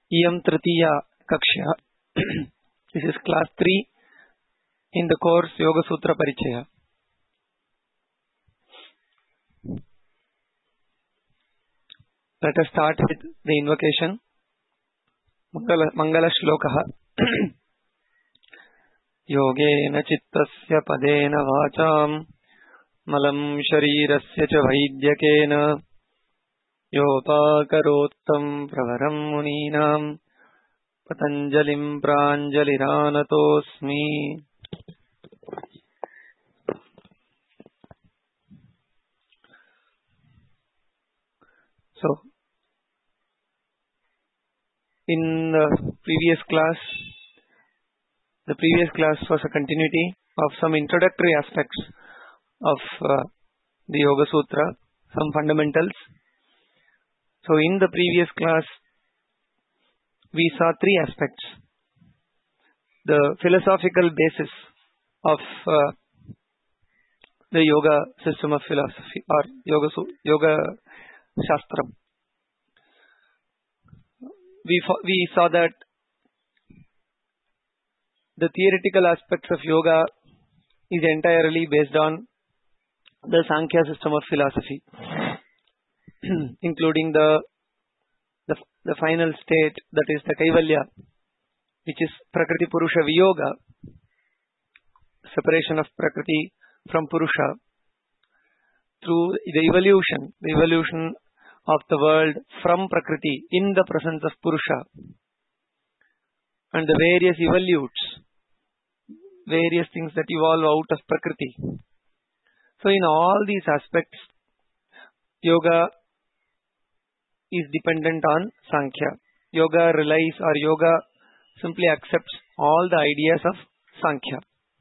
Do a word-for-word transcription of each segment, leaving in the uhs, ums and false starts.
Iyam Tritiya Kakshya. This is class three in the course Yoga Sutra Parichaya. Let us start with the invocation. Mangala, Mangala Shlokaha. Yogena Chittasya Padena Vacham Malam Sharirasya Cha Vaidyakena Yopakarottam Pravaram Muninam Patanjalim Pranjaliranatosmi. So, in the previous class, the previous class was a continuity of some introductory aspects of uh, the Yoga Sutra, some fundamentals. So, in the previous class, we saw three aspects. The philosophical basis of uh, the Yoga system of philosophy or Yoga, yoga Shastram. We, we saw that the theoretical aspects of yoga is entirely based on the Sankhya system of philosophy, including the, the the final state, that is the Kaivalya, which is Prakriti Purusha Viyoga, separation of Prakriti from Purusha, through the evolution, the evolution of the world from Prakriti in the presence of Purusha, and the various evolutes, various things that evolve out of Prakriti. So in all these aspects, yoga is dependent on Sankhya. Yoga relies or yoga simply accepts all the ideas of Sankhya.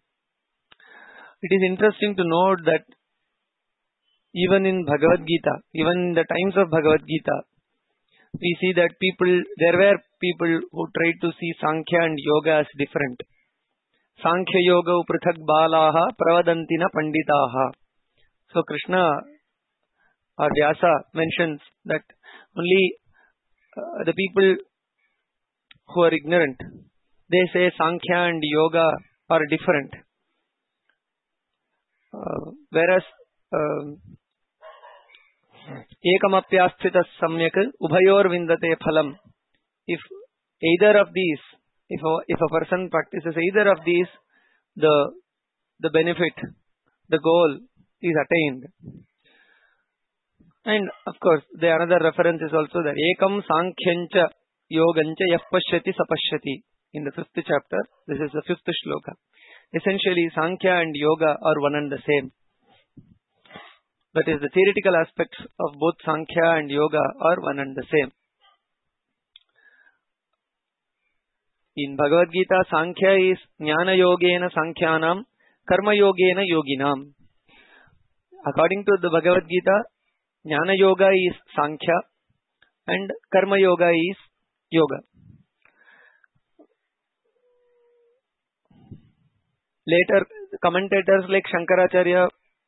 It is interesting to note that even in Bhagavad Gita, even in the times of Bhagavad Gita, we see that people, there were people who tried to see Sankhya and yoga as different. Sankhya yoga uprithak balaha pravadantina panditaha. So Krishna or Vyasa mentions that only uh, the people who are ignorant, they say Sankhya and yoga are different. Uh, whereas uh, Ekamapyasthitas samyak ubhayor vindate phalam. If either of these, if a, if a person practices either of these, the the benefit, the goal is attained. And of course, the another reference is also there. Ekam sankhyancha yogancha yapashyati sapashyati. In the fifth chapter, this is the fifth shloka. Essentially, Sankhya and yoga are one and the same. That is, the theoretical aspects of both Sankhya and yoga are one and the same. In Bhagavad Gita, Sankhya is Jnana Yogena Sankhyanam, Karma Yogena Yoginam. According to the Bhagavad Gita, Jnana Yoga is Sankhya and Karma Yoga is Yoga. Later, commentators like Shankaracharya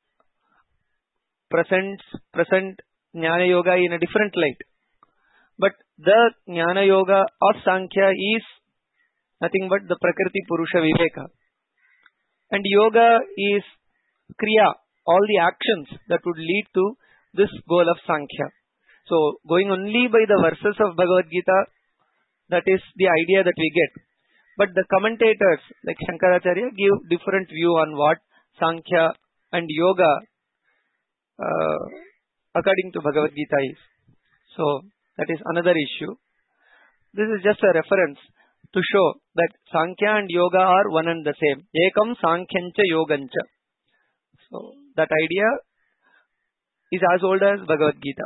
presents present Jnana Yoga in a different light. But the Jnana Yoga of Sankhya is nothing but the Prakriti Purusha Viveka. And Yoga is Kriya, all the actions that would lead to this goal of Sankhya. So, going only by the verses of Bhagavad Gita, that is the idea that we get. But the commentators like Shankaracharya give different view on what Sankhya and Yoga uh, according to Bhagavad Gita is. So, that is another issue. This is just a reference to show that Sankhya and Yoga are one and the same. Ekam Sankhyancha Yogancha. So, that idea is as old as Bhagavad Gita.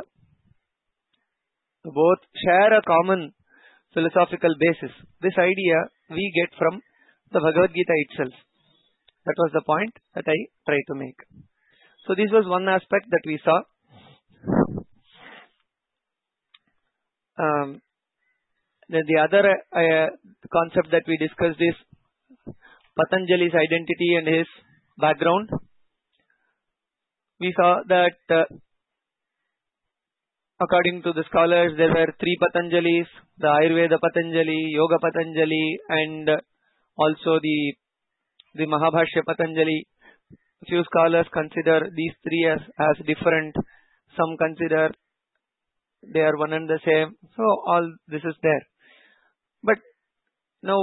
Both share a common philosophical basis. This idea we get from the Bhagavad Gita itself. That was the point that I tried to make. So this was one aspect that we saw. Um, the, the other uh, concept that we discussed is Patanjali's identity and his background. We saw that uh, according to the scholars, there were three Patanjalis, the Ayurveda Patanjali, Yoga Patanjali, and also the, the Mahabhashya Patanjali. Few scholars consider these three as, as different. Some consider they are one and the same. So all this is there. But now,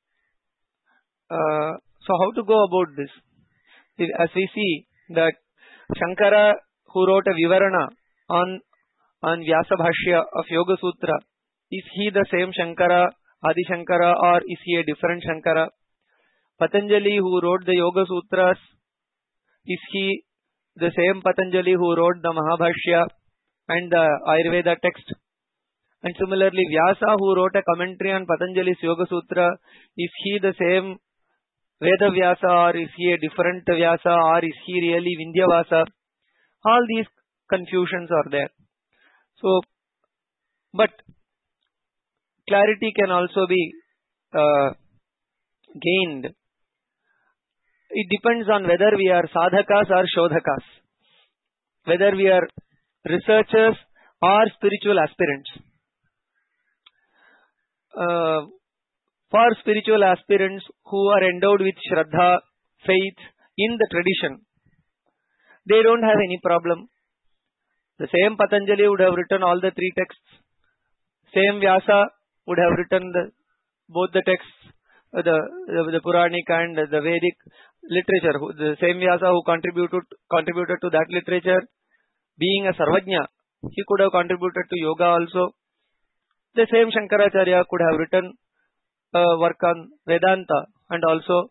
uh, so how to go about this? As we see that Shankara, who wrote a Vivarana on on Vyasa Bhashya of Yoga Sutra, is he the same Shankara, Adi Shankara, or is he a different Shankara? Patanjali, who wrote the Yoga Sutras, is he the same Patanjali who wrote the Mahabhashya and the Ayurveda text? And similarly, Vyasa, who wrote a commentary on Patanjali's Yoga Sutra, is he the same Veda Vyasa, or is he a different Vyasa, or is he really Vindyavasa? All these confusions are there. So, but clarity can also be uh, gained. It depends on whether we are sadhakas or shodhakas, whether we are researchers or spiritual aspirants. Uh, for spiritual aspirants who are endowed with Shraddha, faith in the tradition, they don't have any problem. The same Patanjali would have written all the three texts. Same Vyasa would have written the, both the texts, the, the, the Puranic and the Vedic literature. The same Vyasa who contributed, contributed to that literature, being a Sarvajna, he could have contributed to yoga also. The same Shankaracharya could have written uh, work on Vedanta and also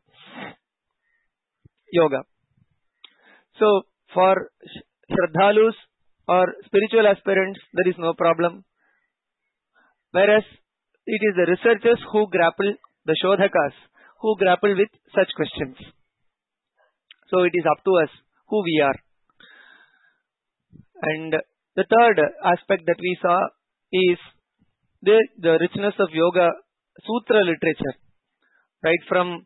yoga. So, for Shraddhalus or spiritual aspirants, there is no problem. Whereas, it is the researchers who grapple, the Shodhakas, who grapple with such questions. So, it is up to us who we are. And the third aspect that we saw is the, the richness of yoga sutra literature, right from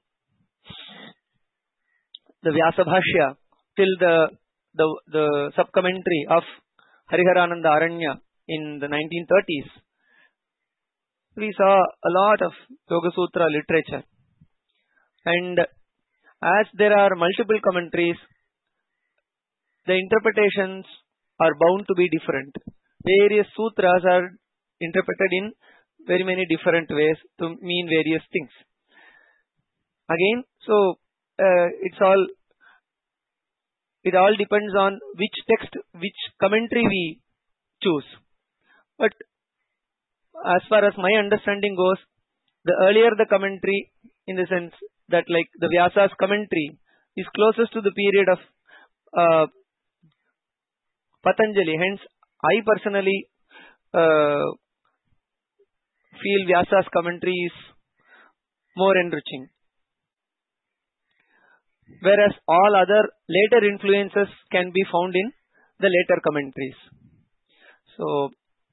the Vyasa Bhashya till the, the, the sub-commentary of Hariharananda Aranya in the nineteen thirties. We saw a lot of Yoga Sutra literature. And as there are multiple commentaries, the interpretations are bound to be different. Various sutras are interpreted in very many different ways to mean various things. Again, so uh, it's all it all depends on which text, which commentary we choose. But as far as my understanding goes, the earlier the commentary, in the sense that like the Vyasa's commentary is closest to the period of uh, Patanjali. Hence, I personally uh, feel Vyasa's commentary is more enriching. Whereas all other later influences can be found in the later commentaries. So,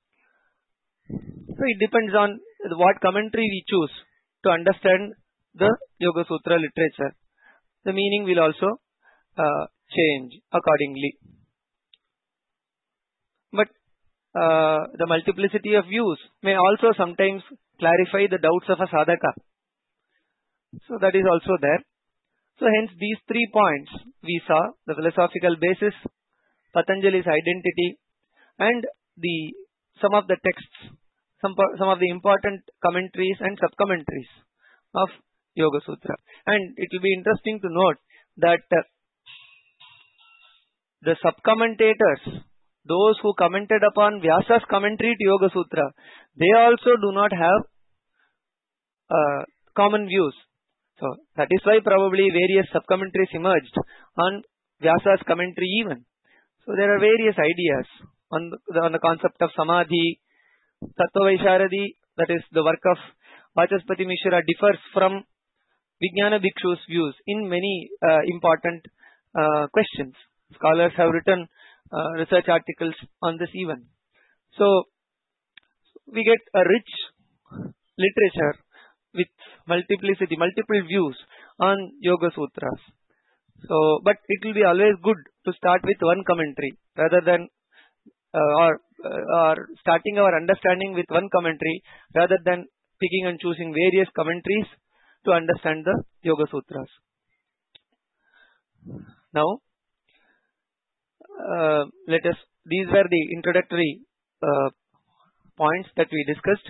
so it depends on what commentary we choose to understand the Yoga Sutra literature. The meaning will also uh, change accordingly. But uh, the multiplicity of views may also sometimes clarify the doubts of a sadhaka. So that is also there. So hence these three points we saw: the philosophical basis, Patanjali's identity, and the some of the texts, some some of the important commentaries and sub-commentaries of Yoga Sutra. And it will be interesting to note that uh, the sub-commentators, those who commented upon Vyasa's commentary to Yoga Sutra, they also do not have uh, common views. So that is why probably various sub-commentaries emerged on Vyasa's commentary even. So there are various ideas on the, on the concept of Samadhi. Tattva Vaisharadi, that is the work of Vachaspati Mishra, differs from Vijnana Bhikshu's views in many uh, important uh, questions. Scholars have written uh, research articles on this even. So we get a rich literature with multiplicity, multiple views on Yoga Sutras. So, but it will be always good to start with one commentary rather than uh, or, uh, or starting our understanding with one commentary rather than picking and choosing various commentaries to understand the Yoga Sutras. Now, uh, let us, these were the introductory uh, points that we discussed.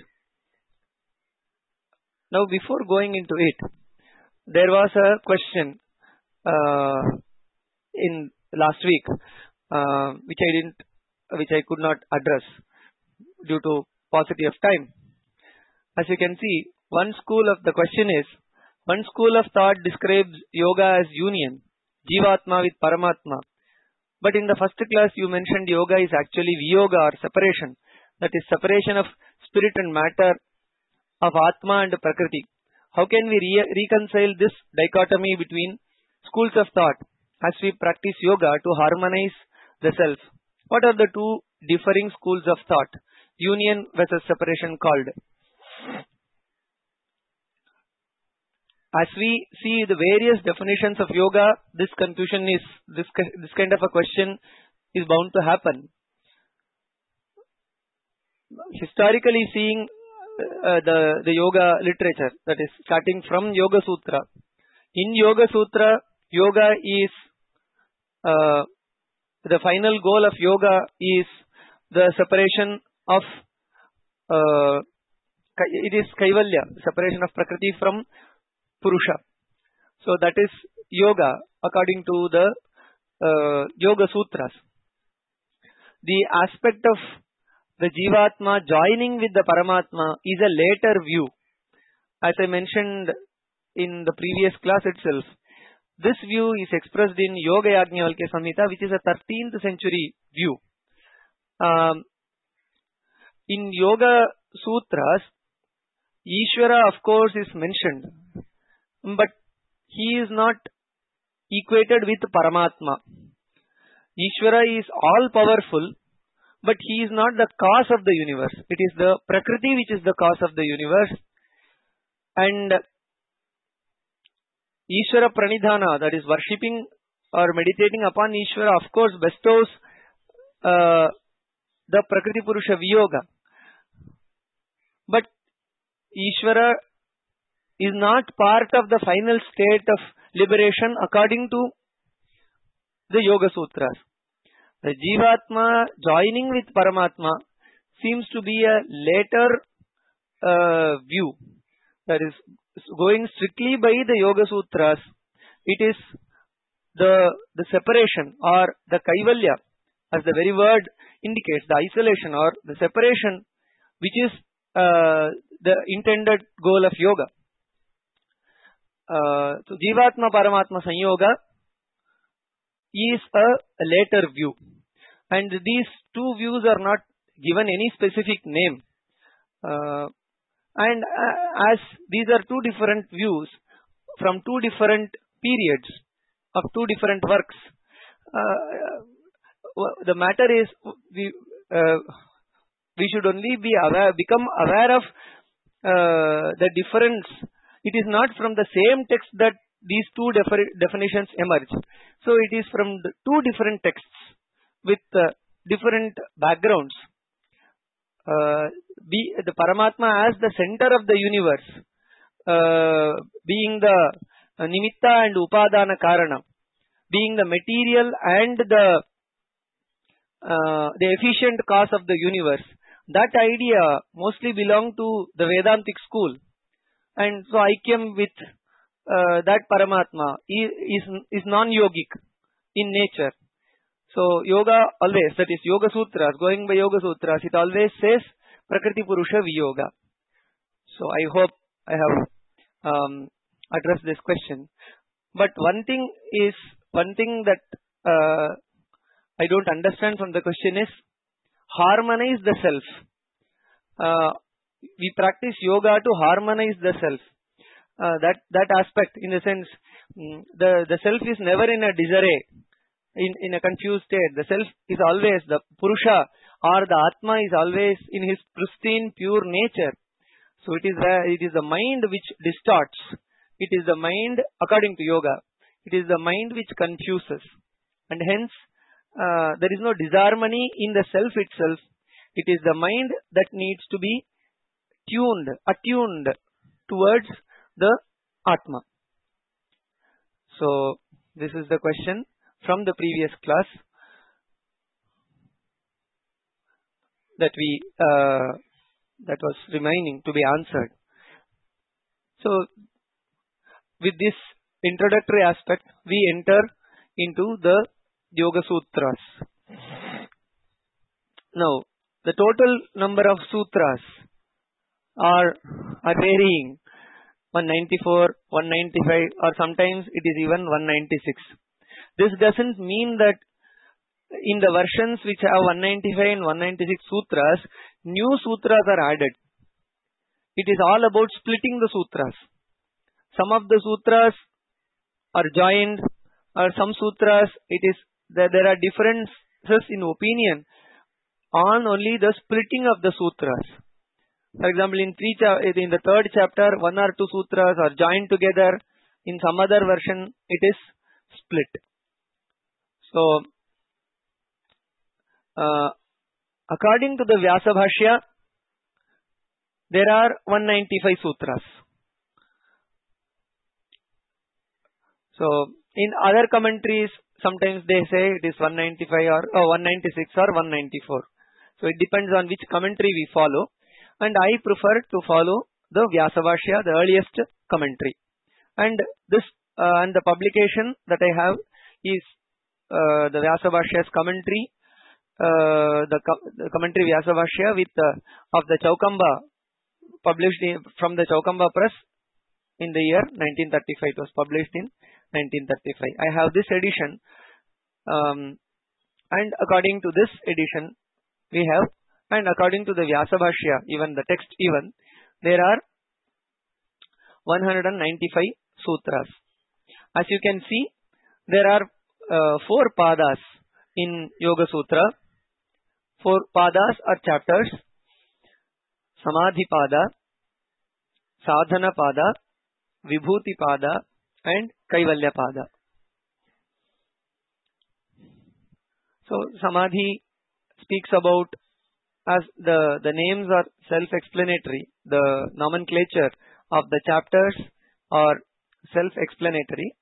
Now, before going into it, there was a question uh, in last week uh, which I didn't, which I could not address due to paucity of time. As you can see, one school of the question is, one school of thought describes yoga as union, Jivatma with Paramatma. But in the first class, you mentioned yoga is actually viyoga or separation, that is separation of spirit and matter, of Atma and Prakriti. How can we re reconcile this dichotomy between schools of thought as we practice yoga to harmonize the self? What are the two differing schools of thought, union versus separation, called? As we see the various definitions of yoga, this confusion is, this, this kind of a question is bound to happen. Historically seeing uh, the, the yoga literature, that is starting from Yoga Sutra. In Yoga Sutra, yoga is, uh, the final goal of yoga is the separation of, uh, it is Kaivalya, separation of Prakriti from Purusha. So that is yoga according to the uh, Yoga Sutras. The aspect of the Jivatma joining with the Paramatma is a later view. As I mentioned in the previous class itself, this view is expressed in Yoga Yajnavalkya Samhita, which is a thirteenth century view. Um, in Yoga Sutras, Ishvara of course is mentioned, but he is not equated with Paramatma. Ishvara is all powerful, but he is not the cause of the universe. It is the Prakriti which is the cause of the universe. And Ishvara Pranidhana, that is worshipping or meditating upon Ishvara, of course bestows uh, the Prakriti Purusha Viyoga. But Ishvara is not part of the final state of liberation according to the Yoga Sutras. The Jivatma joining with Paramatma seems to be a later uh, view. That is, going strictly by the Yoga Sutras, it is the, the separation or the Kaivalya, as the very word indicates, the isolation or the separation, which is uh, the intended goal of yoga. Uh, so, Jivatma Paramatma Sanyoga is a, a later view. And these two views are not given any specific name. Uh, and uh, as these are two different views from two different periods of two different works, uh, the matter is we, uh, we should only be aware, become aware of uh, the difference. It is not from the same text that these two definitions emerge. So it is from the two different texts with uh, different backgrounds. Uh, be the Paramatma as the center of the universe, uh, being the uh, Nimitta and Upadana Karana, being the material and the uh, the efficient cause of the universe. That idea mostly belonged to the Vedantic school, and so Aikyam with uh, that Paramatma is is, is non-yogic in nature. So yoga always, that is Yoga Sutras, going by Yoga Sutras, it always says Prakriti Purusha Viyoga. So I hope I have um, addressed this question. But one thing is, one thing that uh, I don't understand from the question is, harmonize the self. Uh, we practice yoga to harmonize the self. Uh, that, that aspect, in the sense, mm, the, the self is never in a disarray. In, in a confused state. The self is always, the Purusha or the Atma is always in his pristine, pure nature. So it is, where it is the mind which distorts. It is the mind, according to yoga, it is the mind which confuses. And hence, uh, there is no disharmony in the self itself. It is the mind that needs to be tuned, attuned towards the Atma. So, this is the question from the previous class that we uh, that was remaining to be answered. So, with this introductory aspect, we enter into the Yoga Sutras. Now, the total number of sutras are, are varying, one ninety-four, one ninety-five, or sometimes it is even one ninety-six. This doesn't mean that in the versions which have one ninety-five and one ninety-six sutras, new sutras are added. It is all about splitting the sutras. Some of the sutras are joined, or some sutras, it is that there are differences in opinion on only the splitting of the sutras. For example, in three in the third chapter, one or two sutras are joined together. In some other version, it is split. So, uh, according to the Vyasa Bhashya, there are one ninety-five sutras. So, in other commentaries, sometimes they say it is one ninety-five or oh, one ninety-six or one ninety-four. So, it depends on which commentary we follow. And I prefer to follow the Vyasa Bhashya, the earliest commentary. And this uh, and the publication that I have is uh, the Vyasa Bhashya's commentary, uh, the, co the commentary Vyasa Bhashya with uh, of the Chaukamba, published in, from the Chaukamba Press in the year nineteen thirty-five. It was published in nineteen thirty-five. I have this edition, um, and according to this edition, we have, and according to the Vyasa Bhashya, even the text even, there are one hundred ninety-five sutras. As you can see, there are uh, four padas in Yoga Sutra. Four padas are chapters: Samadhi Pada, Sadhana Pada, Vibhuti Pada, and Kaivalya Pada. So, Samadhi speaks about, as the, the names are self-explanatory, the nomenclature of the chapters are self-explanatory.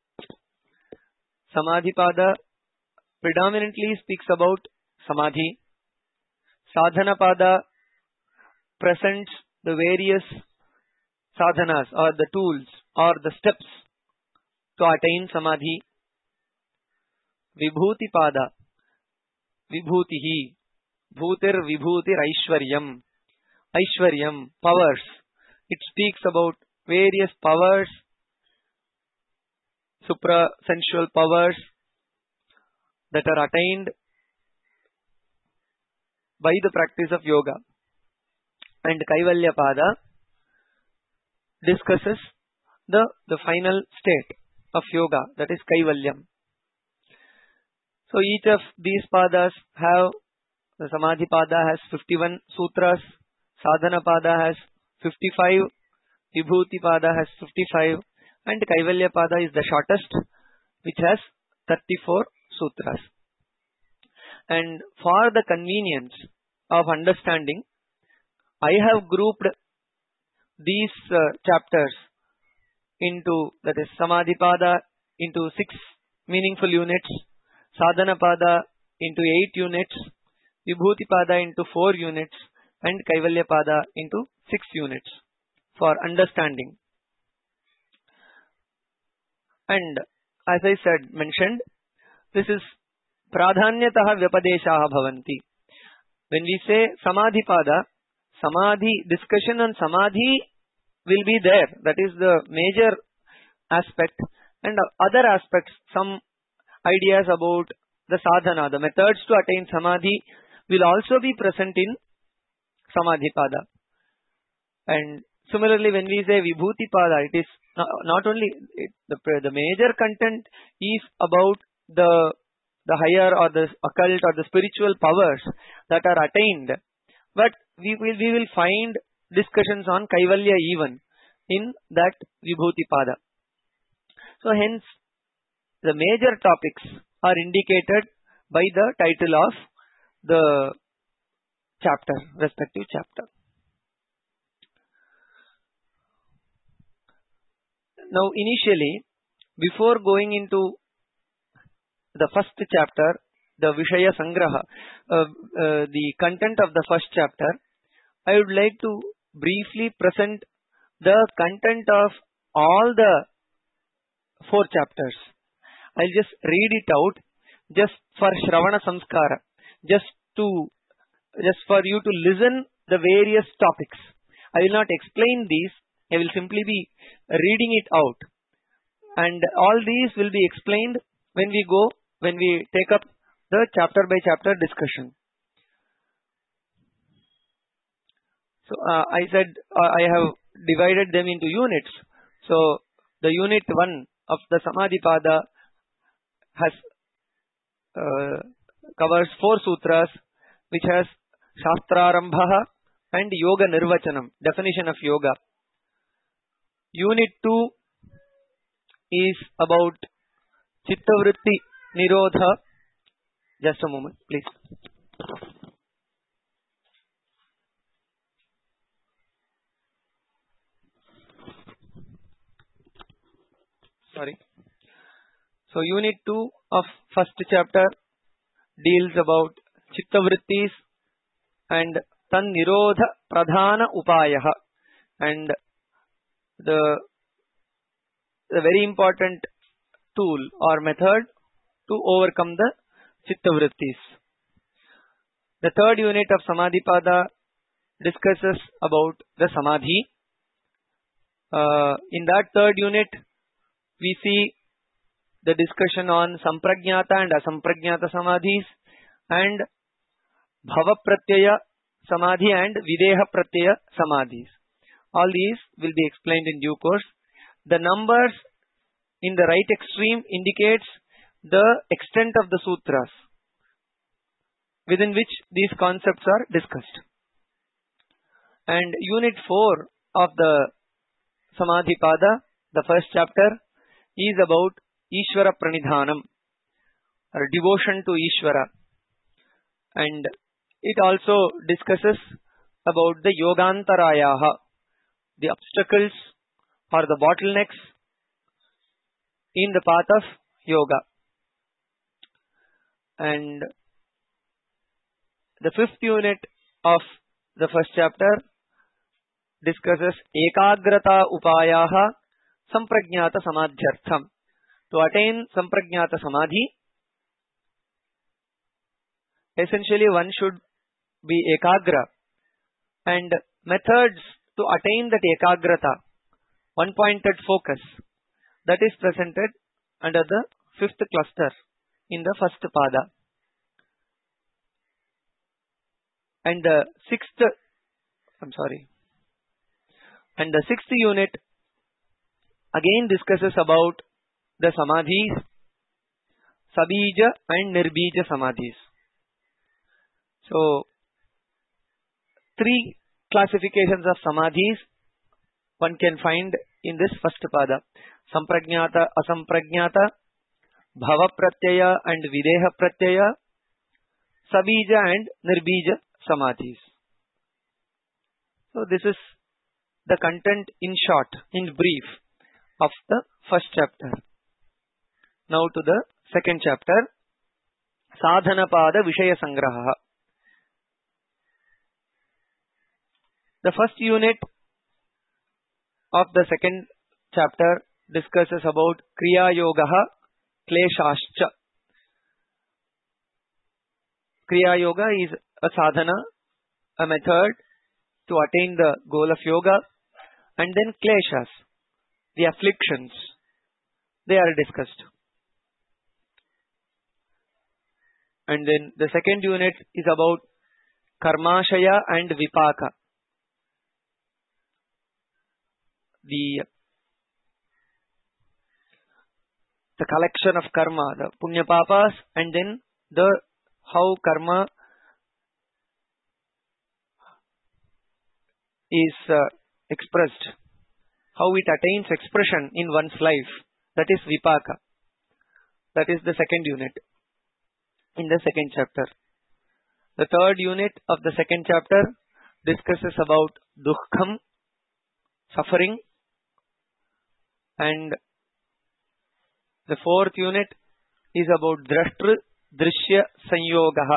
Samadhi Pada predominantly speaks about Samadhi. Sadhana Pada presents the various sadhanas or the tools or the steps to attain Samadhi. Vibhuti Pada, Vibhutihi, Bhutir Vibhutir Aishwaryam, Aishwaryam, powers. It speaks about various powers, supra-sensual powers that are attained by the practice of yoga. And Kaivalya Pada discusses the, the final state of yoga, that is Kaivalyam. So each of these padas have, the Samadhi Pada has fifty-one sutras, Sadhana Pada has fifty-five, Vibhuti Pada has fifty-five, and Kaivalya Pada is the shortest, which has thirty-four sutras. And for the convenience of understanding, I have grouped these uh, chapters into, that is Samadhi Pada into six meaningful units, Sadhana Pada into eight units, Vibhuti Pada into four units, and Kaivalya Pada into six units for understanding. And as I said, mentioned, this is Pradhanyataha Vyapadeshaha Bhavanti. When we say Samadhi Pada, Samadhi, discussion on Samadhi will be there. That is the major aspect. And other aspects, some ideas about the sadhana, the methods to attain Samadhi will also be present in Samadhi Pada. And similarly, when we say Vibhuti Pada, it is not, not only, it, the, the major content is about the, the higher or the occult or the spiritual powers that are attained. But we will, we will find discussions on Kaivalya even in that Vibhuti Pada. So hence, the major topics are indicated by the title of the chapter, respective chapter. Now, initially, before going into the first chapter, the Vishaya Sangraha, uh, uh, the content of the first chapter, I would like to briefly present the content of all the four chapters. I'll just read it out just for Shravana Samskara, just to just for you to listen the various topics. I will not explain these. I will simply be reading it out. And all these will be explained when we go, when we take up the chapter by chapter discussion. So uh, I said uh, I have divided them into units. So the unit one of the Samadhipada has uh, covers four sutras, which has Shastrarambha and Yoga Nirvachanam, definition of yoga. Unit two is about Chittavritti Nirodha. Just a moment, please. Sorry. So, Unit two of first chapter deals about Chittavrittis and Tan Nirodha Pradhana Upayaha, and the, the very important tool or method to overcome the Chittavrittis. The third unit of Samadhipada discusses about the Samadhi. Uh, in that third unit, we see the discussion on Sampragnata and Asampragnata Samadhis, and Bhava Pratyaya Samadhi and Videha Pratyaya Samadhis. All these will be explained in due course. The numbers in the right extreme indicates the extent of the sutras within which these concepts are discussed. And unit four of the Samadhipada, the first chapter, is about Ishvara Pranidhanam, or devotion to Ishvara. And it also discusses about the Yogantarayaha, the obstacles or the bottlenecks in the path of yoga. And the fifth unit of the first chapter discusses Ekagrata Upayaha Sampragnata Samadhyartham. To attain Sampragnata Samadhi, essentially one should be Ekagra, and methods to attain that Ekagrata, one-pointed focus, that is presented under the fifth cluster in the first pada. And the sixth, I'm sorry, and the sixth unit again discusses about the Samadhis, Sabija and Nirbija Samadhis. So, three classifications of Samadhis one can find in this first pada: Sampragnata, Asampragnata, Bhava Pratyaya and Videha Pratyaya, Sabija and Nirbija Samadhis. So, this is the content in short, in brief, of the first chapter. Now to the second chapter, Sadhanapada Vishaya Sangraha. The first unit of the second chapter discusses about Kriya Yogaha Kleshascha. Kriya Yoga is a sadhana, a method to attain the goal of yoga, and then Kleshas, the afflictions, they are discussed. And then the second unit is about Karmashaya and Vipaka. The, the collection of karma, the punya papas, and then the how karma is uh, expressed, how it attains expression in one's life. That is Vipaka. That is the second unit. in the second chapter. The third unit of the second chapter discusses about dukkham, suffering, and the fourth unit is about drashtru drishya sanyogaha.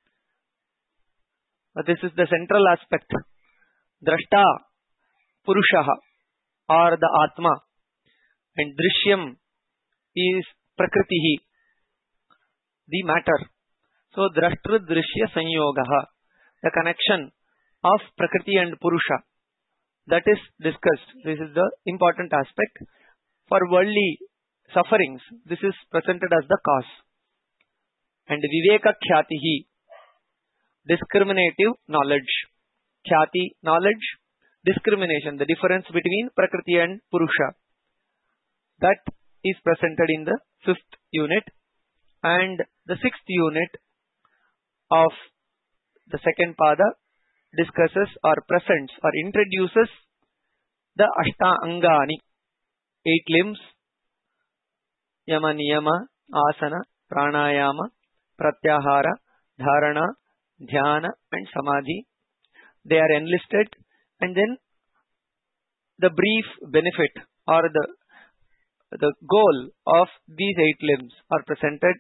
This is the central aspect. Drashta, Purushaha, or the Atma, and Drishyam is Prakritihi, the matter. So, Drashtru Drishya Sanyogaha, the connection of Prakriti and Purusha, that is discussed. This is the important aspect. For worldly sufferings, this is presented as the cause. And Viveka Khyatihi, discriminative knowledge. Khyati, knowledge. Discrimination, the difference between Prakriti and Purusha. That is presented in the fifth unit. And the sixth unit of the second pada discusses or presents or introduces the Ashta Angani, eight limbs, Yama Niyama, Asana, Pranayama, Pratyahara, Dharana, Dhyana and Samadhi. They are enlisted, and then the brief benefit or the the goal of these eight limbs are presented.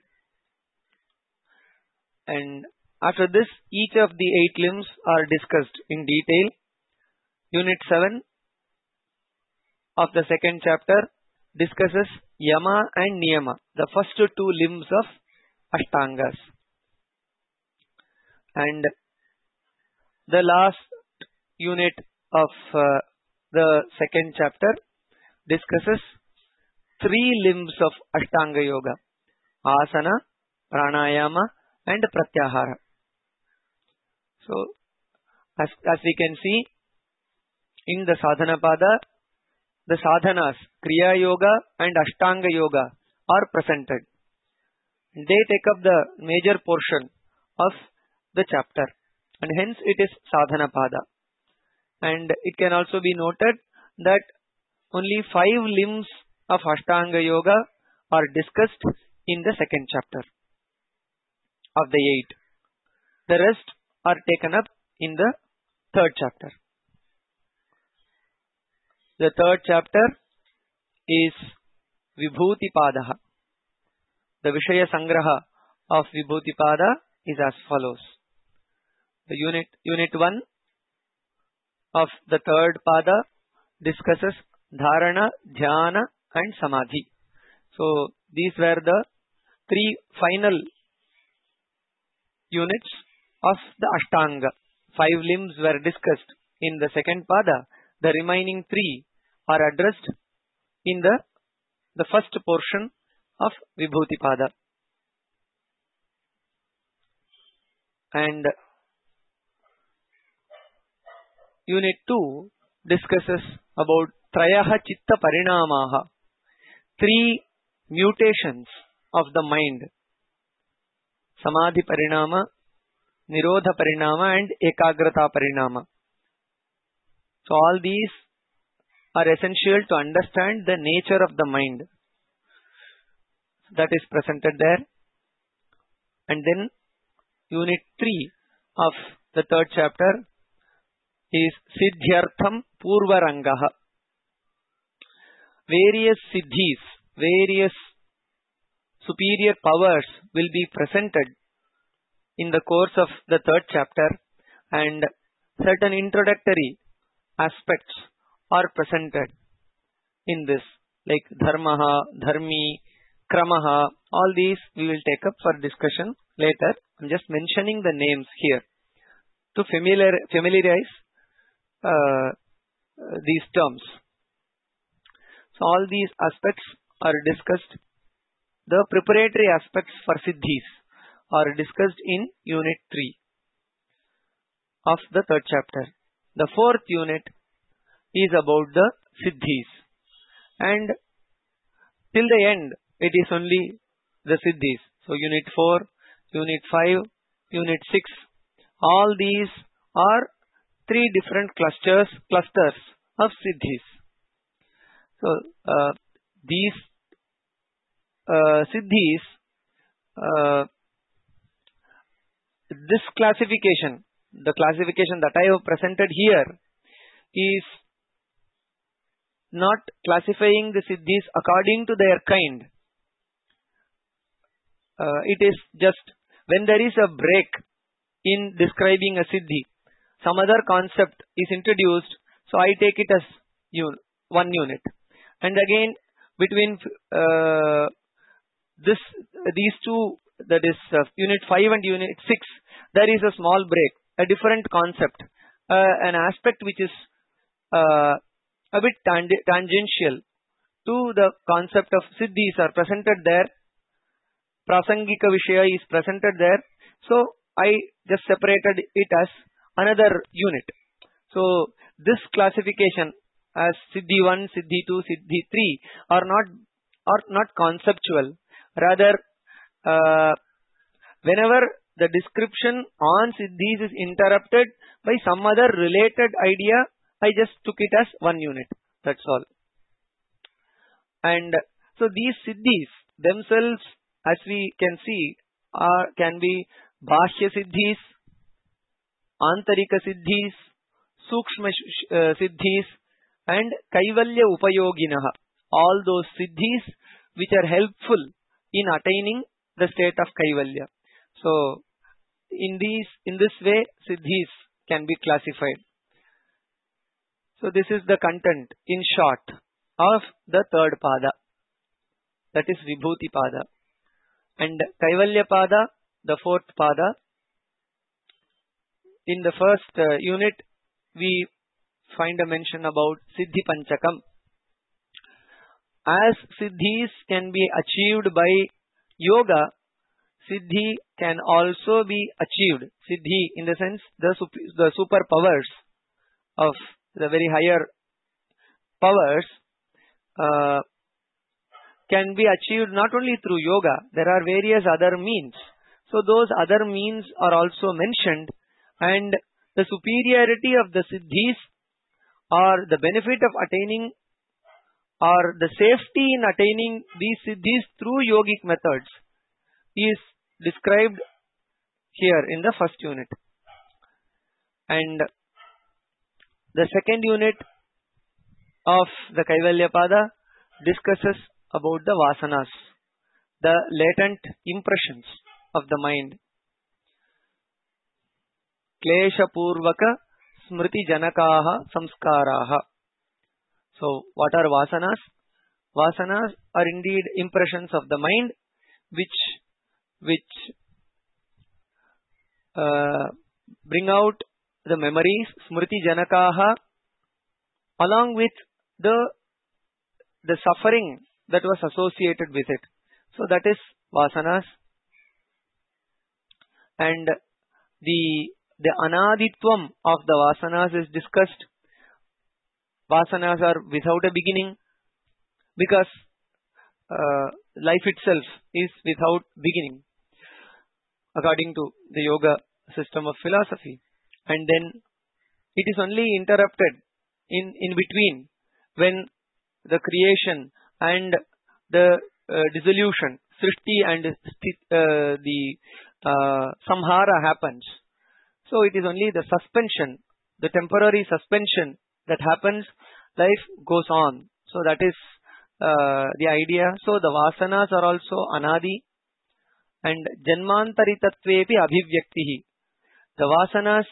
And after this, each of the eight limbs are discussed in detail. Unit seven of the second chapter discusses Yama and Niyama, the first two limbs of Ashtangas. And the last unit of uh, the second chapter discusses three limbs of Ashtanga Yoga: Asana, Pranayama and Pratyahara. So, as, as we can see in the Sadhana Pada, the sadhanas, Kriya Yoga and Ashtanga Yoga are presented. They take up the major portion of the chapter, and hence it is Sadhana Pada. And it can also be noted that only five limbs of Ashtanga Yoga are discussed in the second chapter of the eight. The rest are taken up in the third chapter. The third chapter is Vibhuti Padaha. The Vishaya Sangraha of Vibhuti Pada is as follows. The unit, unit one of the third pada discusses Dharana, Dhyana and Samadhi. So, these were the three final units of the Ashtanga. Five limbs were discussed in the second pada. The remaining three are addressed in the, the first portion of Vibhuti Pada. And Unit two discusses about Trayaha Chitta Parinamaha, three mutations of the mind: Samadhi Parinama, Nirodha Parinama and Ekagrata Parinama. So all these are essential to understand the nature of the mind. That is presented there. And then Unit three of the third chapter is Siddhyartham Purvarangaha. Various siddhis, various superior powers will be presented in the course of the third chapter, and certain introductory aspects are presented in this, like Dharmaha, Dharmi, Kramaha. All these we will take up for discussion later. I am just mentioning the names here to familiar, familiarize uh, these terms. So all these aspects are discussed. The preparatory aspects for siddhis are discussed in Unit three of the third chapter. The fourth unit is about the siddhis, and till the end it is only the siddhis. So Unit four, Unit five, Unit six, all these are three different clusters, clusters of siddhis. So uh, these uh, siddhis uh, this classification, the classification that I have presented here, is not classifying the siddhis according to their kind. Uh, it is just when there is a break in describing a siddhi, some other concept is introduced, so I take it as un one unit. And again, between uh, this these two, that is uh, unit five and unit six, there is a small break, a different concept, uh, an aspect which is uh, a bit tang tangential to the concept of siddhis are presented there. Prasangika Vishaya is presented there. So I just separated it as another unit. So this classification as Siddhi one, Siddhi two, Siddhi three are not are not conceptual. Rather, uh, whenever the description on Siddhis is interrupted by some other related idea, I just took it as one unit. That's all. And so these Siddhis themselves, as we can see, are can be Bhashya Siddhis, Antarika Siddhis, Sukshma uh, Siddhis, and Kaivalya Upayoginaha. All those Siddhis which are helpful in attaining the state of Kaivalya. So, in these, in this way, Siddhis can be classified. So, this is the content, in short, of the third Pada. That is Vibhuti Pada. And Kaivalya Pada, the fourth Pada. In the first uh, unit, we find a mention about Siddhi Panchakam. As Siddhis can be achieved by yoga, Siddhi can also be achieved. Siddhi, in the sense, the, super, the superpowers of the very higher powers, uh, can be achieved not only through yoga, there are various other means. So those other means are also mentioned, and the superiority of the Siddhis, or the benefit of attaining, or the safety in attaining these Siddhis through yogic methods is described here in the first unit. And the second unit of the Kaivalya Pada discusses about the Vasanas, the latent impressions of the mind. Klesha Purvaka Smriti Janakaha Samskaraha. So, what are Vasanas? Vasanas are indeed impressions of the mind which which uh, bring out the memories, Smriti Janakaha, along with the the suffering that was associated with it. So that is Vasanas. And the the anaditvam of the Vasanas is discussed. Vasanas are without a beginning, because uh, life itself is without beginning, according to the yoga system of philosophy. And then it is only interrupted in, in between when the creation and the uh, dissolution, srishti and uh, the uh, samhara happens. So it is only the suspension, the temporary suspension that happens, life goes on. So that is uh, the idea. So the vasanas are also anadi, and janmantaritatvepi abhivyaktihi. The vasanas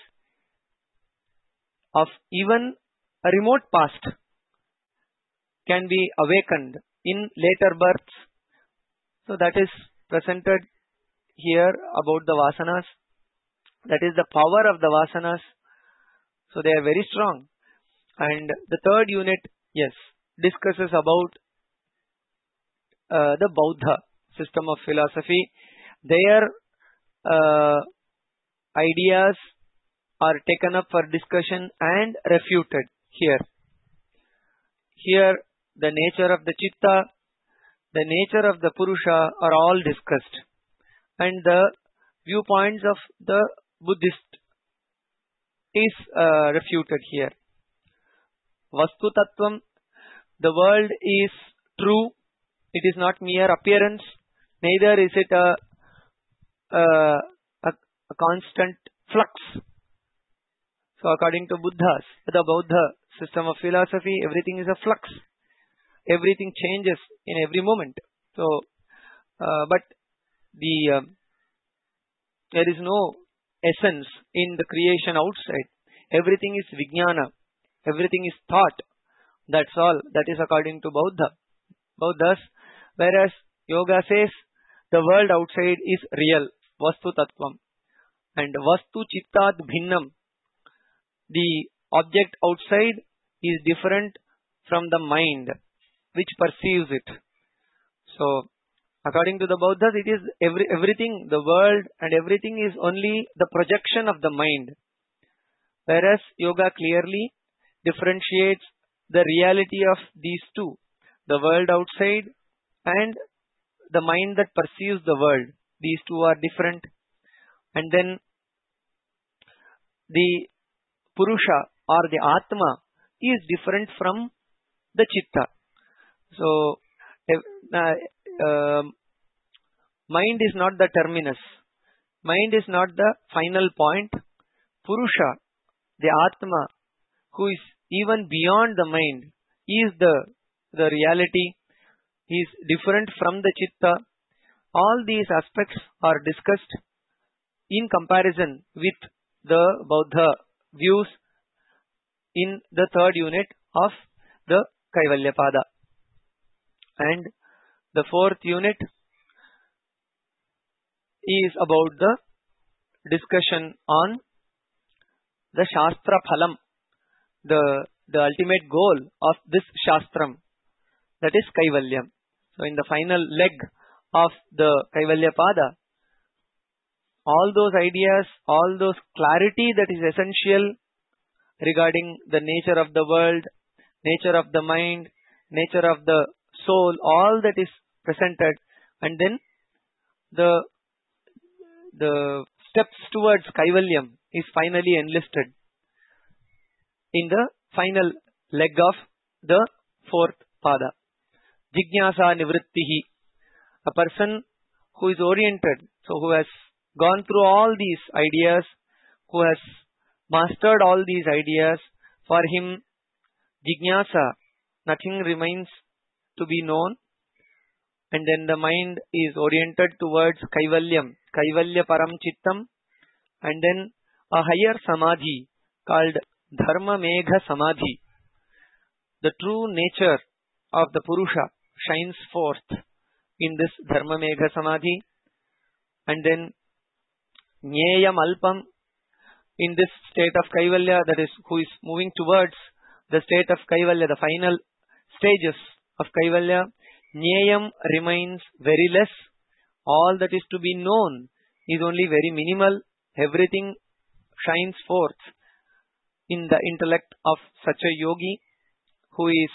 of even a remote past can be awakened in later births. So that is presented here about the vasanas. That is the power of the vasanas. So they are very strong. And the third unit, yes, discusses about uh, the Bauddha system of philosophy. Their uh, ideas are taken up for discussion and refuted here. Here, the nature of the Chitta, the nature of the Purusha are all discussed. And the viewpoints of the Buddhist is uh, refuted here. Vastu Tattvam, the world is true. It is not mere appearance. Neither is it a, a, a a constant flux. So according to Buddhas, the Buddha system of philosophy, everything is a flux. Everything changes in every moment. So, uh, but the uh, there is no essence in the creation outside. Everything is vijnana. Everything is thought. That's all. That is according to Buddha. Buddhas. Whereas yoga says the world outside is real. Vastu tattvam. And vastu chittat bhinnam. The object outside is different from the mind which perceives it. So, according to the Buddhas, it is every, everything, the world and everything is only the projection of the mind. Whereas yoga clearly differentiates the reality of these two, the world outside and the mind that perceives the world. These two are different. And then the Purusha or the Atma is different from the Chitta. So, uh, uh, mind is not the terminus. Mind is not the final point. Purusha, the Atma, who is even beyond the mind, is the, the reality. He is different from the Chitta. All these aspects are discussed in comparison with the Buddha views in the third unit of the Kaivalyapada. And the fourth unit is about the discussion on the Shastra Phalam, the, the ultimate goal of this Shastram, that is Kaivalyam. So in the final leg of the Kaivalyapada, all those ideas, all those clarity that is essential regarding the nature of the world, nature of the mind, nature of the soul, all that is presented, and then the the steps towards Kaivalyam is finally enlisted in the final leg of the fourth pada. Jignasa nivrittihi, a person who is oriented, so who has gone through all these ideas, who has mastered all these ideas, for him jignasa, nothing remains to be known, and then the mind is oriented towards Kaivalyam, Kaivalya Param Chittam, and then a higher Samadhi called Dharma Megha Samadhi. The true nature of the Purusha shines forth in this Dharma Megha Samadhi, and then Nyeyam Alpam, in this state of Kaivalya, that is, who is moving towards the state of Kaivalya, the final stages of Kaivalya, Nyeyam remains very less. All that is to be known is only very minimal. Everything shines forth in the intellect of such a yogi who is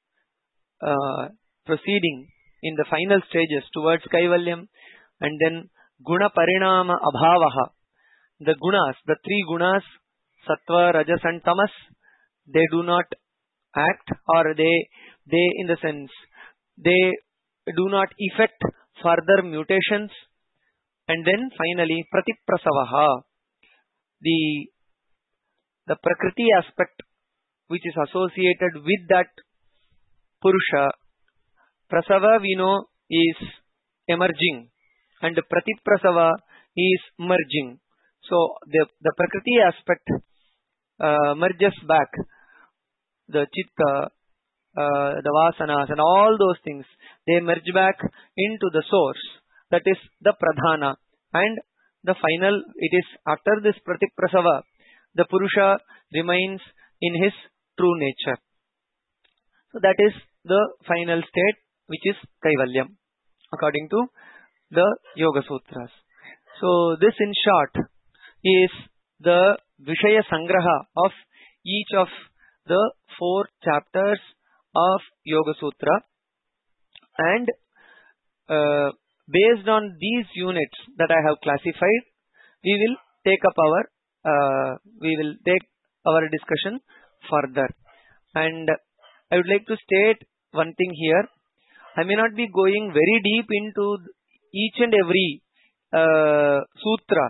uh, proceeding in the final stages towards Kaivalyam. And then Guna Parinama Abhavaha, the gunas, the three gunas, Sattva, Rajas and Tamas, they do not act, or they, they in the sense, they do not effect further mutations. And then finally, Pratiprasavaha, the, the Prakriti aspect which is associated with that Purusha. Prasava, we know, is emerging, and Pratiprasava is merging. So the, the Prakriti aspect uh, merges back the Chitta, uh, the Vasanas and all those things. They merge back into the source, that is the Pradhana. And the final, it is after this Pratiprasava, the Purusha remains in his true nature. So that is the final state, which is Kaivalyam, according to the Yoga Sutras. So this in short is the Vishaya Sangraha of each of the four chapters of Yoga Sutra. And uh, based on these units that I have classified, we will take up our uh, we will take our discussion further. And I would like to state one thing here. I may not be going very deep into each and every uh, sutra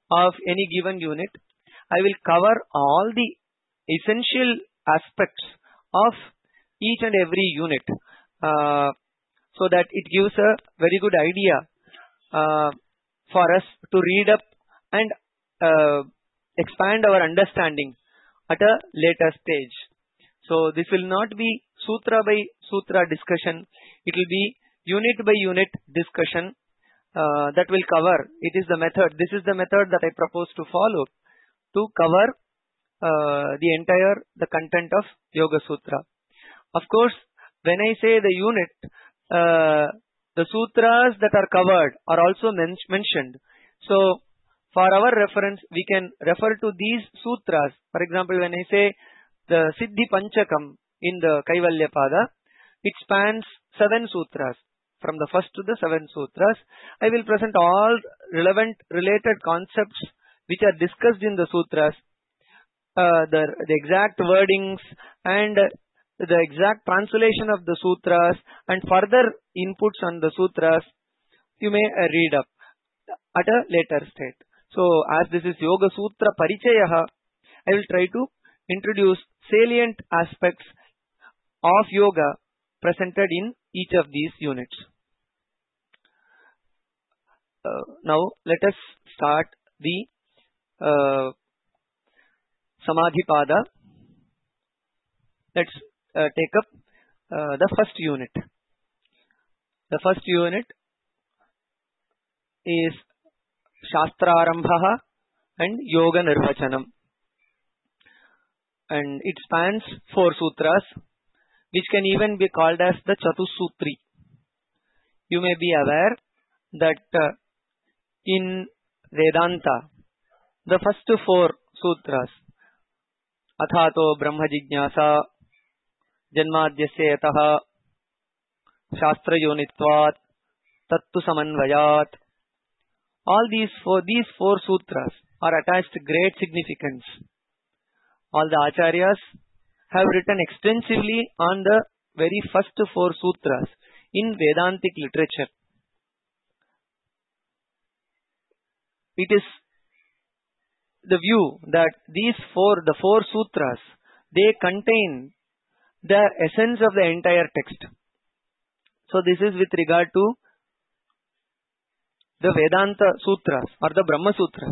of any given unit, I will cover all the essential aspects of each and every unit, uh, so that it gives a very good idea uh, for us to read up and uh, expand our understanding at a later stage. So this will not be sutra by sutra discussion. It will be unit by unit discussion uh, that will cover. It is the method. This is the method that I propose to follow to cover uh, the entire the content of Yoga Sutra. Of course, when I say the unit, uh, the sutras that are covered are also men mentioned. So for our reference, we can refer to these sutras. For example, when I say the Siddhi Panchakam in the Kaivalya Pada, it spans seven sutras. From the first to the seven sutras, I will present all relevant related concepts which are discussed in the sutras, uh, the, the exact wordings and the exact translation of the sutras and further inputs on the sutras. You may uh, read up at a later state. So, as this is Yoga Sutra Parichayaha, I will try to introduce salient aspects of yoga presented in each of these units. Uh, now, let us start the uh, Samadhipada. Let's uh, take up uh, the first unit. The first unit is Shastrarambha and Yoga Nirvachanam. And it spans four sutras, which can even be called as the Chatussutri. You may be aware that uh, in Vedanta, the first four sutras, Athato Brahma Jignasa, Janmadhyasya Yataha, Shastra Yonitvat, Tattu Samanvayat, all these four, these four sutras are attached great significance. All the acharyas have written extensively on the very first four sutras in Vedantic literature. It is the view that these four, the four sutras, they contain the essence of the entire text. So this is with regard to the Vedanta sutras or the Brahma sutras.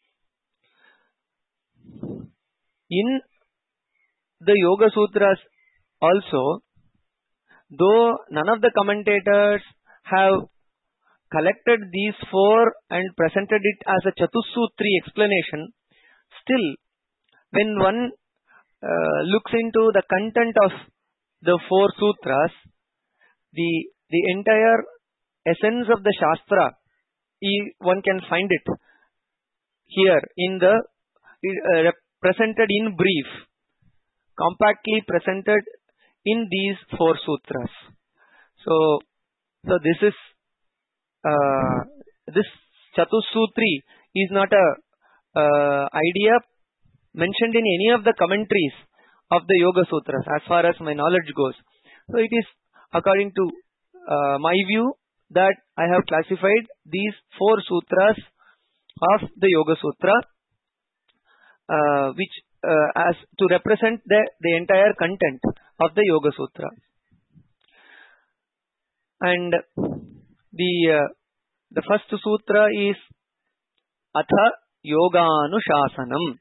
In the Yoga Sutras also, though none of the commentators have collected these four and presented it as a Chatussutri explanation, still when one uh, looks into the content of the four sutras, the, the entire essence of the Shastra, one can find it here in the uh, presented in brief, compactly presented in these four sutras. So, so this is uh, this Chatussutri is not a uh, idea mentioned in any of the commentaries of the Yoga Sutras, as far as my knowledge goes. So it is according to uh, my view that I have classified these four sutras of the Yoga Sutra, uh, which uh, as to represent the, the entire content of the Yoga Sutra. And the uh, the first sutra is Atha Yoganuशासनम्.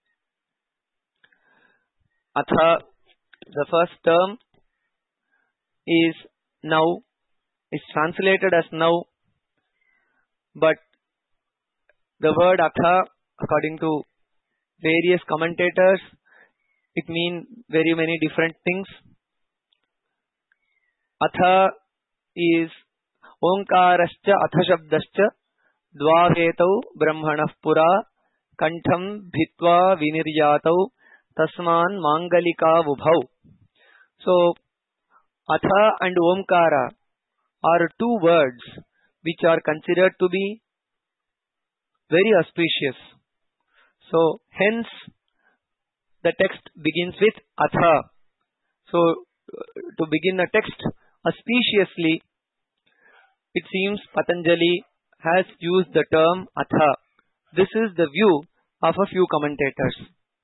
Atha, the first term is now, is translated as now, but the word Atha, according to various commentators, it means very many different things. Atha is Omkarascha Atha Shabdascha Dvavetau Brahmanah Pura Kantham Bhitva Viniryatau Tasman Mangalika Vubhau. So, Atha and Omkara are two words which are considered to be very auspicious. So, hence, the text begins with Atha. So, to begin a text auspiciously, it seems Patanjali has used the term Atha This is the view of a few commentators.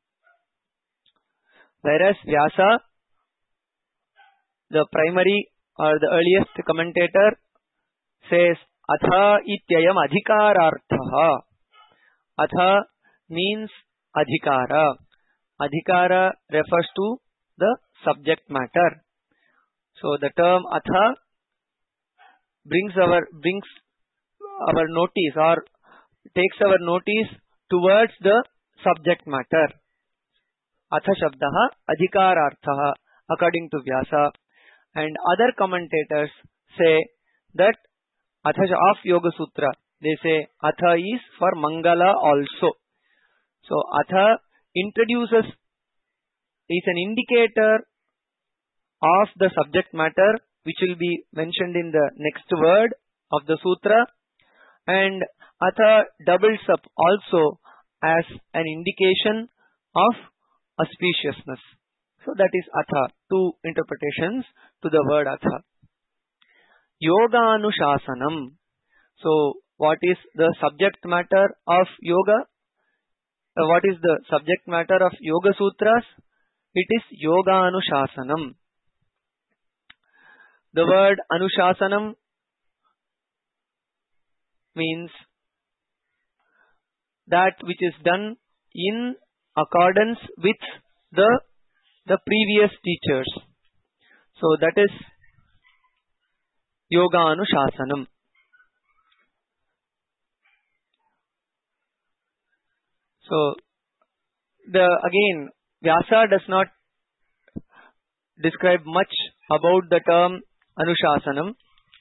Whereas Vyasa, the primary or the earliest commentator, says Atha ityayam adhikararthaha. Atha means adhikara. Adhikara refers to the subject matter. So the term Atha brings our brings our notice or takes our notice towards the subject matter. Atha shabdaha adhikararthaha, according to Vyasa. And other commentators say that Atha of Yoga Sutra, they say Atha is for Mangala also. So Atha introduces, is an indicator of the subject matter which will be mentioned in the next word of the sutra, and Atha doubles up also as an indication of auspiciousness. So that is Atha, two interpretations to the word Atha. Yoga Anushasanam. So what is the subject matter of yoga? Uh, what is the subject matter of Yoga Sutras? It is Yoga Anushasanam. The word Anushasanam means that which is done in accordance with the, the previous teachers. So that is Yoga Anushasanam. So the again Vyasa does not describe much about the term Anushasanam,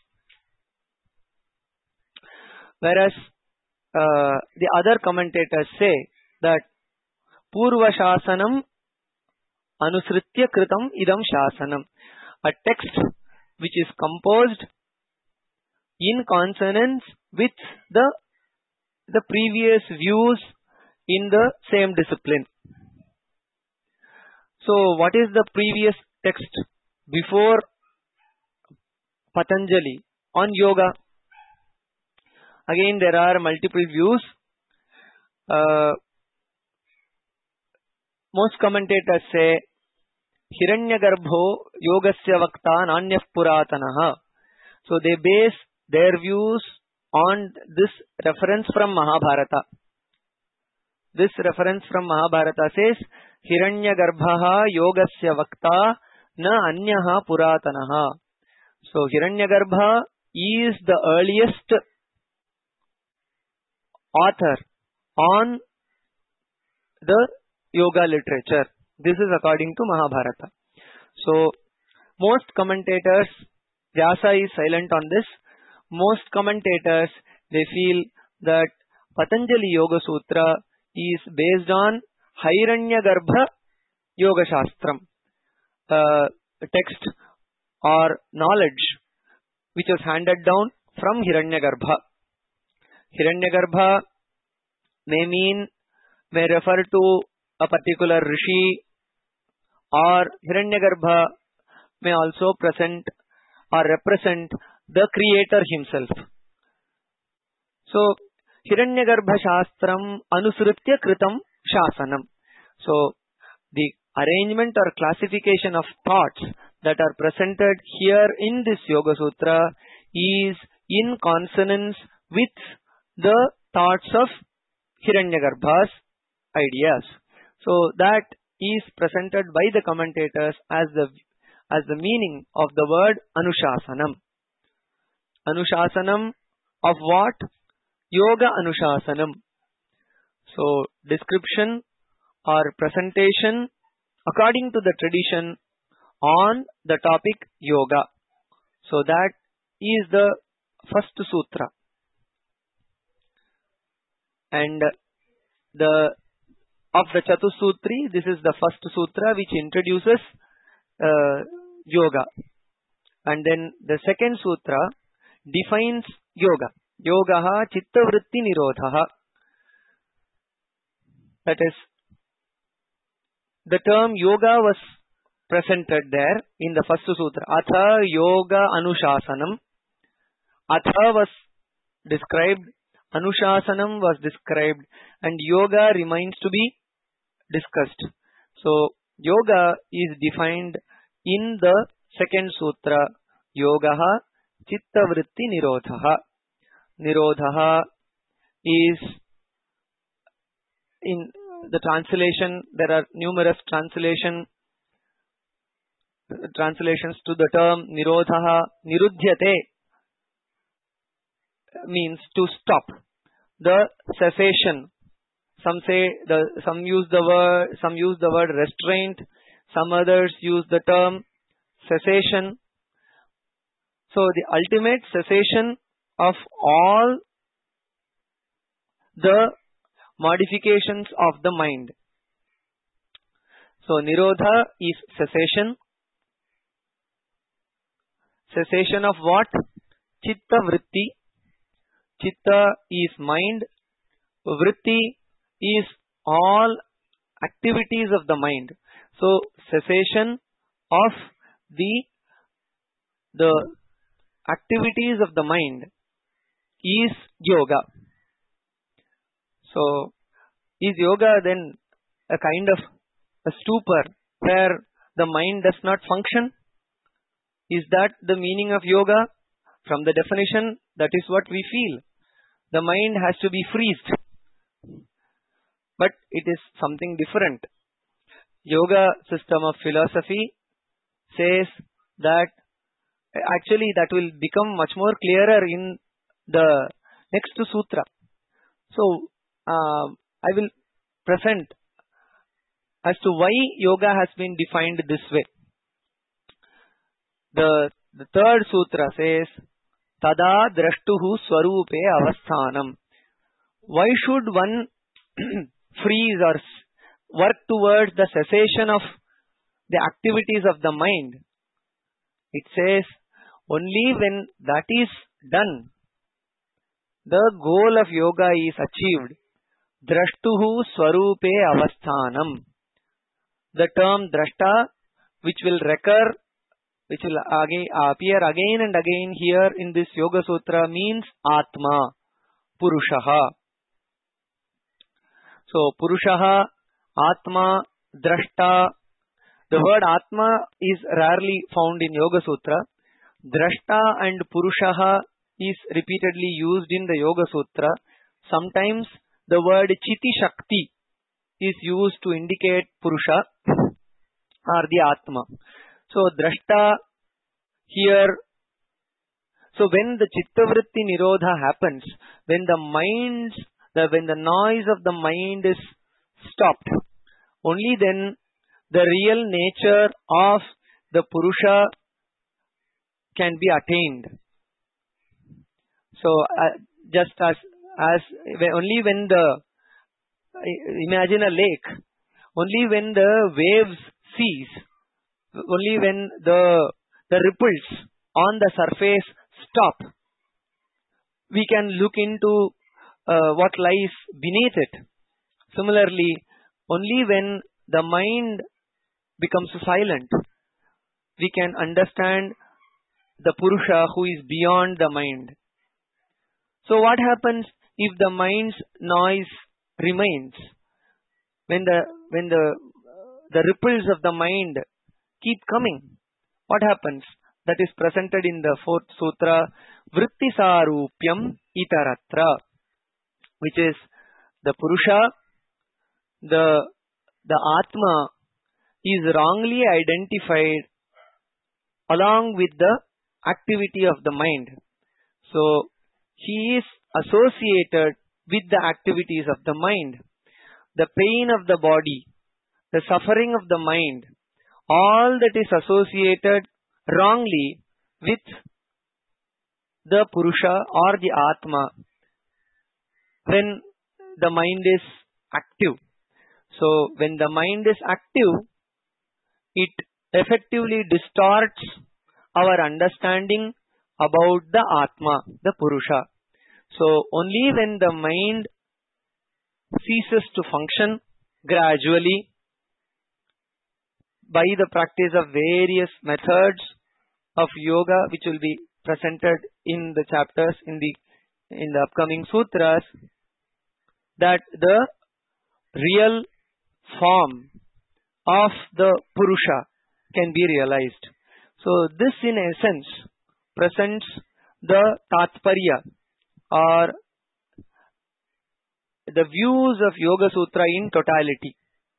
whereas uh, the other commentators say that Purva Shasanam Anusritya Kritam Idam Shasanam, a text which is composed in consonance with the the previous views in the same discipline. So what is the previous text before Patanjali on yoga? Again, there are multiple views. Uh, most commentators say Hiranyagarbho Yogasya Vakta Nanyah Puratanaha. So they base their views on this reference from Mahabharata. This reference from Mahabharata says Hiranyagarbha Yogasya Vakta Na Anyaha Puratanaha. So Hiranyagarbha is the earliest author on the yoga literature. This is according to Mahabharata. So most commentators, Vyasa is silent on this. Most commentators, they feel that Patanjali Yoga Sutra is based on Hiranyagarbha Yoga Shastram, uh, text or knowledge which was handed down from Hiranyagarbha. Hiranyagarbha may mean, may refer to a particular rishi, or Hiranyagarbha may also present or represent the creator himself. So Hiranyagarbha Shastram Anusritya Kritam Shasanam. So the arrangement or classification of thoughts that are presented here in this Yoga Sutra is in consonance with the thoughts of Hiranyagarbha's ideas. So that is presented by the commentators as the as the meaning of the word Anushasanam. Anushasanam of what? Yoga Anushasanam. So description or presentation according to the tradition on the topic yoga. So that is the first sutra. And the of the Chatusutri, this is the first sutra which introduces uh, yoga. And then the second sutra defines yoga. Yogaha Chitta Vritti Nirodhaha. That is, the term yoga was presented there in the first sutra. Atha Yoga Anushasanam. Atha was described, Anushasanam was described, and yoga remains to be discussed. So, yoga is defined in the second sutra, Yogaha Chitta Vritti Nirodhaha. Nirodhaha is, in the translation, there are numerous translation, translations to the term Nirodhaha. Nirudhyate means to stop, the cessation. Some say the some use the word some use the word restraint. Some others use the term cessation. So the ultimate cessation of all the modifications of the mind. So Nirodha is cessation. Cessation of what? Chitta Vritti. Chitta is mind. Vritti is all activities of the mind. So cessation of the the activities of the mind is yoga. So is yoga then a kind of a stupor where the mind does not function? Is that the meaning of yoga? From the definition, that is what we feel. The mind has to be freezed. But it is something different. Yoga system of philosophy says that actually that will become much more clearer in the next sutra. So uh, I will present as to why yoga has been defined this way. The, the third sutra says, Tada drashtuhu swarupe avasthanam. Why should one freeze or work towards the cessation of the activities of the mind? It says, only when that is done, the goal of yoga is achieved. Drashtuhu swarupe avasthanam. The term drashta, which will recur, which will again, appear again and again here in this Yoga Sutra, means Atma, Purushaha. So, Purushaha, Atma, Drashta. The word Atma is rarely found in Yoga Sutra. Drashta and Purushaha is repeatedly used in the Yoga Sutra. Sometimes the word Chiti Shakti is used to indicate Purusha or the Atma. So, Drashta here, so when the Chittavritti Nirodha happens, when the minds, the, when the noise of the mind is stopped, only then the real nature of the Purusha can be attained. So, uh, just as, as only when the, imagine a lake, only when the waves cease, only when the the ripples on the surface stop, we can look into uh, what lies beneath it. Similarly, only when the mind becomes silent, we can understand the Purusha who is beyond the mind. So what happens if the mind's noise remains? When the when the the ripples of the mind keep coming, what happens? That is presented in the fourth sutra, Vritti Sarupyam Itaratra, which is the Purusha, the, the Atma is wrongly identified along with the activity of the mind. So, he is associated with the activities of the mind. The pain of the body, the suffering of the mind, all that is associated wrongly with the Purusha or the Atma when the mind is active. So, when the mind is active, it effectively distorts our understanding about the Atma, the Purusha. So, only when the mind ceases to function gradually by the practice of various methods of yoga, which will be presented in the chapters in the in the upcoming sutras that the real form of the Purusha can be realized. So this in essence presents the Tatparya or the views of Yoga Sutra in totality.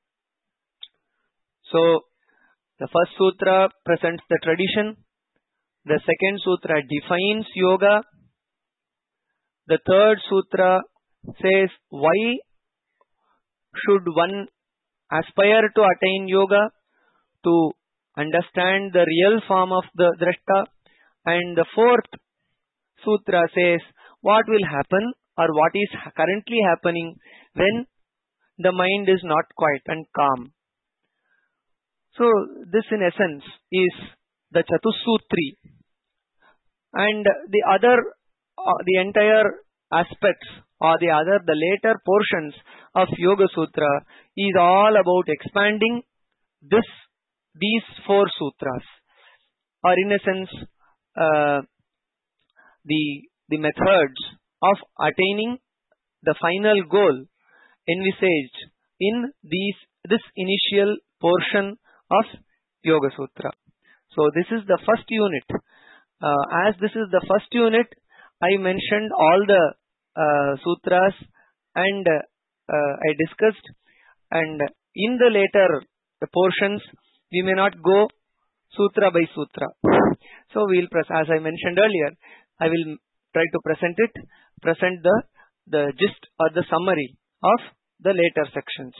So the first sutra presents the tradition, the second sutra defines yoga, the third sutra says why should one aspire to attain yoga, to understand the real form of the drashta, and the fourth sutra says what will happen or what is currently happening when the mind is not quiet and calm. So this in essence is the Chatussutri, and the other, uh, the entire aspects or the other, the later portions of Yoga Sutra is all about expanding this, these four sutras, or in a sense, uh, the the methods of attaining the final goal envisaged in these this initial portion of Yoga Sutra. So this is the first unit. Uh, as this is the first unit, I mentioned all the uh, sutras and uh, I discussed, and in the later portions we may not go sutra by sutra. So we'll press, as I mentioned earlier, I will try to present it, present the the gist or the summary of the later sections.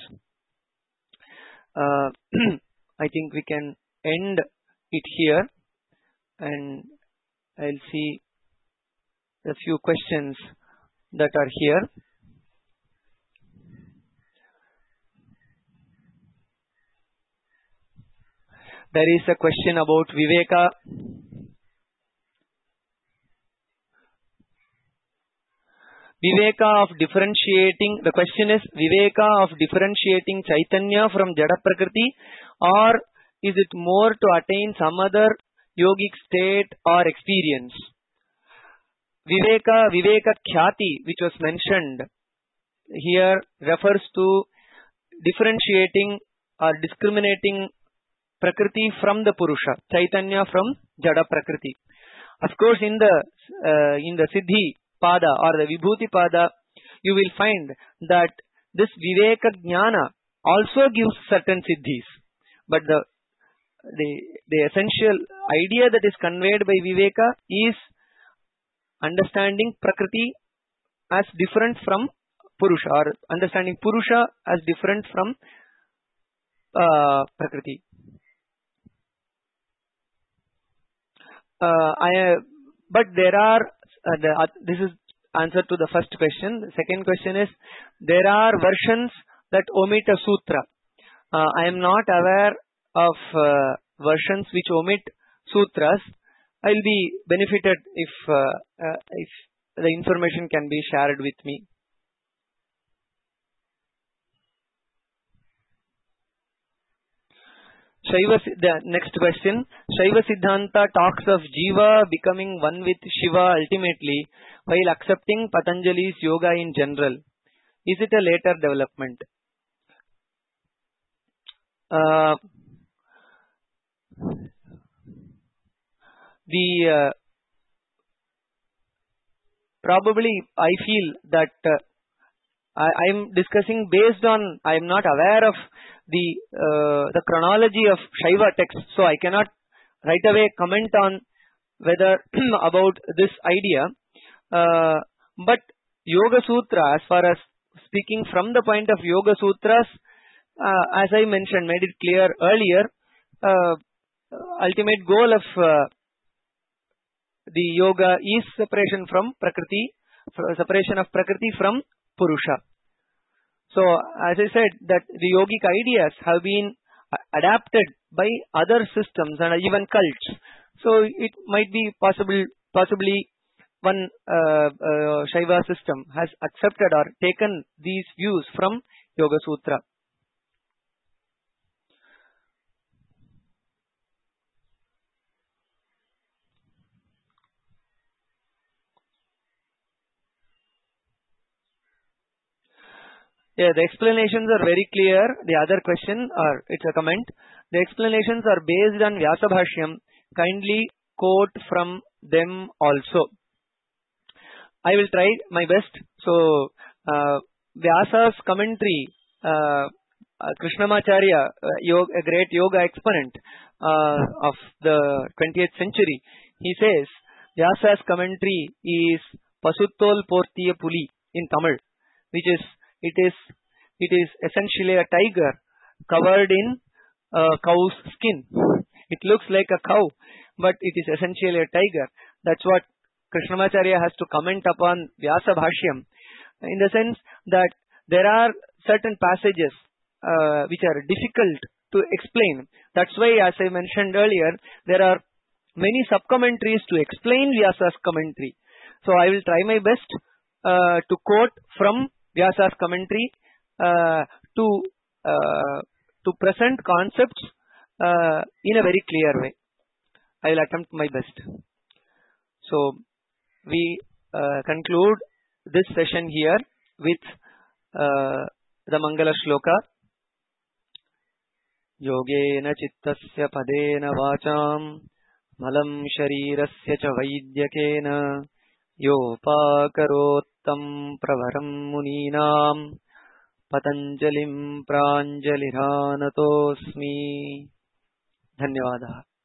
Uh, I think we can end it here, and I'll see a few questions that are here. There is a question about Viveka. Viveka of differentiating, the question is Viveka of differentiating Chaitanya from Jada Prakriti, or is it more to attain some other yogic state or experience? Viveka, Viveka Khyati, which was mentioned here, refers to differentiating or discriminating Prakriti from the Purusha, Chaitanya from Jada Prakriti. Of course, in the uh, in the Siddhi Pada or the Vibhuti Pada, you will find that this Viveka Jnana also gives certain siddhis. But the, the, the essential idea that is conveyed by Viveka is understanding Prakriti as different from Purusha, or understanding Purusha as different from uh, Prakriti. Uh, I, but there are Uh, the, uh, this is answer to the first question. The second question is, there are versions that omit a sutra. Uh, I am not aware of uh, versions which omit sutras. I will be benefited if uh, uh, if the information can be shared with me. Shaiva, the next question. Shaiva Siddhanta talks of Jiva becoming one with Shiva ultimately while accepting Patanjali's yoga in general. Is it a later development? Uh, the uh, probably I feel that uh, I am discussing based on, I am not aware of the uh, the chronology of Shaiva texts, so I cannot right away comment on whether about this idea. Uh, but Yoga Sutra, as far as speaking from the point of Yoga Sutras, uh, as I mentioned, made it clear earlier, uh, ultimate goal of uh, the yoga is separation from Prakriti, separation of Prakriti from Purusha. So, as I said, that the yogic ideas have been adapted by other systems and even cults. So, it might be possible, possibly one uh, uh, Shaiva system has accepted or taken these views from Yoga Sutra. Yeah, the explanations are very clear. The other question, or it's a comment, the explanations are based on Vyasa Bhashyam. Kindly quote from them also. I will try my best. So, uh, Vyasa's commentary, uh, uh, Krishnamacharya, uh, yoga, a great yoga exponent uh, of the twentieth century, he says, Vyasa's commentary is Pasuttol Portiya Puli in Tamil, which is, it is, it is essentially a tiger covered in a cow's skin. It looks like a cow, but it is essentially a tiger. That's what Krishnamacharya has to comment upon Vyasa Bhashyam, in the sense that there are certain passages uh, which are difficult to explain. That's why, as I mentioned earlier, there are many sub-commentaries to explain Vyasa's commentary. So I will try my best uh, to quote from Vyasa's commentary uh, to uh, to present concepts uh, in a very clear way. I will attempt my best. So we uh, conclude this session here with uh, the Mangala Shloka. Yogena chittasya padena vacham malam sharirasya cha vaidyakena yopakarottam pravaram muninam patanjalim pranjaliranatosmi. Dhanyavadaha.